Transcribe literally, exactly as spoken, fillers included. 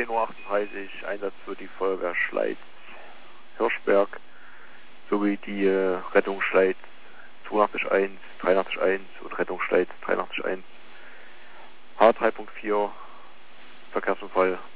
zehn Uhr achtunddreißig Einsatz für die Feuerwehr Schleiz Hirschberg sowie die äh, Rettungsschleiz zweiundachtzig eins, dreiundachtzig eins und Rettungsschleiz dreiundachtzig eins. H drei Punkt vier Verkehrsunfall